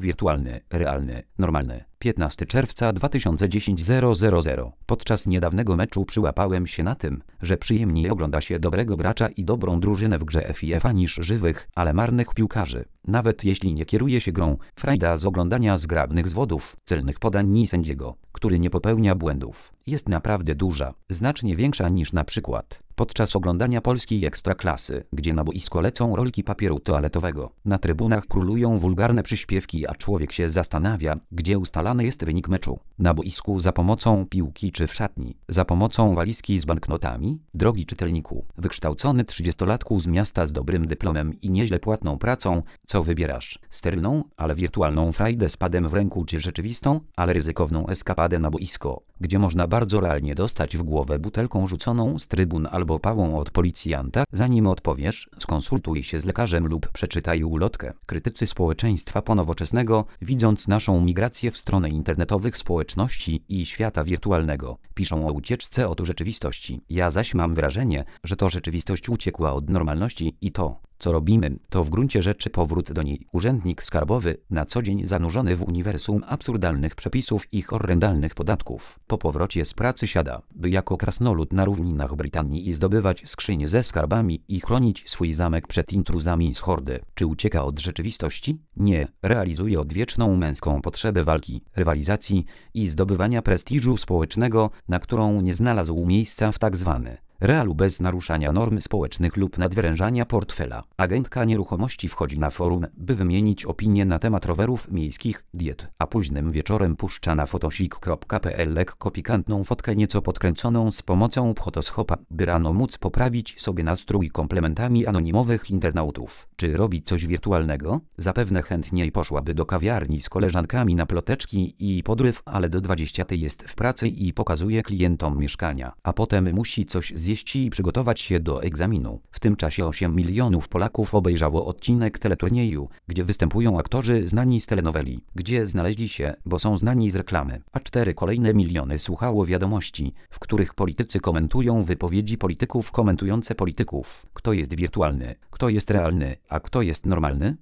wirtualny, realny, normalny. 15 czerwca 2010 000. Podczas niedawnego meczu przyłapałem się na tym, że przyjemniej ogląda się dobrego gracza i dobrą drużynę w grze FIFA niż żywych, ale marnych piłkarzy. Nawet jeśli nie kieruje się grą, frajda z oglądania zgrabnych zwodów, celnych podań i sędziego, który nie popełnia błędów, jest naprawdę duża, znacznie większa niż na przykład podczas oglądania polskiej ekstraklasy, gdzie na boisko lecą rolki papieru toaletowego. Na trybunach królują wulgarne przyśpiewki, a człowiek się zastanawia, gdzie ustalany jest wynik meczu. Na boisku za pomocą piłki czy w szatni? Za pomocą walizki z banknotami? Drogi czytelniku, wykształcony 30-latku z miasta z dobrym dyplomem i nieźle płatną pracą, co wybierasz? Sterylną, ale wirtualną frajdę z padem w ręku czy rzeczywistą, ale ryzykowną eskapadę na boisko, gdzie można bardzo realnie dostać w głowę butelką rzuconą z trybun albo pałą od policjanta? Zanim odpowiesz, skonsultuj się z lekarzem lub przeczytaj ulotkę. Krytycy społeczeństwa ponowoczesnego, widząc naszą migrację w stronę internetowych społeczności i świata wirtualnego, piszą o ucieczce od rzeczywistości. Ja zaś mam wrażenie, że to rzeczywistość uciekła od normalności i to, co robimy, to w gruncie rzeczy powrót do niej. Urzędnik skarbowy, na co dzień zanurzony w uniwersum absurdalnych przepisów i horrendalnych podatków, po powrocie z pracy siada, by jako krasnolud na równinach Brytanii i zdobywać skrzynie ze skarbami i chronić swój zamek przed intruzami z hordy. Czy ucieka od rzeczywistości? Nie. Realizuje odwieczną męską potrzebę walki, rywalizacji i zdobywania prestiżu społecznego, na którą nie znalazł miejsca w tak zwany realu bez naruszania norm społecznych lub nadwyrężania portfela. Agentka nieruchomości wchodzi na forum, by wymienić opinię na temat rowerów miejskich, diet, a późnym wieczorem puszcza na fotosik.pl lekko pikantną fotkę nieco podkręconą z pomocą photoshopa, by rano móc poprawić sobie nastrój komplementami anonimowych internautów. Czy robi coś wirtualnego? Zapewne chętniej poszłaby do kawiarni z koleżankami na ploteczki i podryw, ale do 20 jest w pracy i pokazuje klientom mieszkania, a potem musi coś zjeść i przygotować się do egzaminu. W tym czasie 8 milionów Polaków obejrzało odcinek teleturnieju, gdzie występują aktorzy znani z telenoweli, gdzie znaleźli się, bo są znani z reklamy, a 4 kolejne miliony słuchało wiadomości, w których politycy komentują wypowiedzi polityków komentujące polityków. Kto jest wirtualny, kto jest realny, a kto jest normalny?